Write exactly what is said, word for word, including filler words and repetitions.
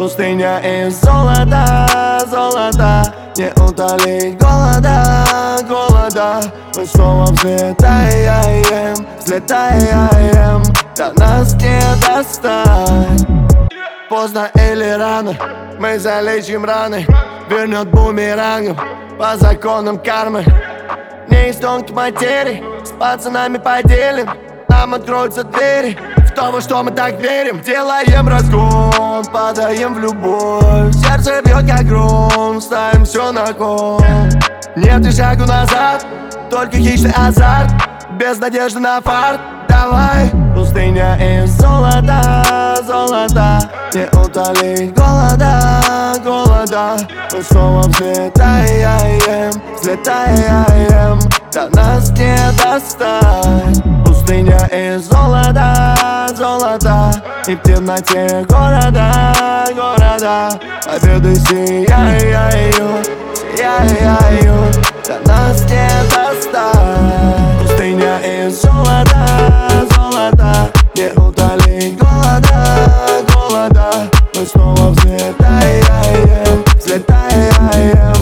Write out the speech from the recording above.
Пустыня из золота, золота. Не утолить голода, голода. Мы снова взлетаем, взлетаем. До нас не достать. Поздно или рано, мы залечим раны. Вернет бумерангом по законам кармы. Не из тонкой материи, с пацанами поделим. Нам откроются двери в то, во что мы так верим. Делаем разгон, падаем в любовь. Сердце бьет как гром, ставим все на кон. Нет и шагу назад, только хищный азарт. Без надежды на фарт, давай. Пустыня из золота, золота. Не утолить голода, голода. Мы снова взлетаем, взлетаем. До нас не достать. Пустыня из золота, золота. И в темноте города, города. Победы сияют, сияют. До нас не достать. Пустыня из золота, золота. Не утолить голода, голода. Мы снова взлетаем, взлетаем.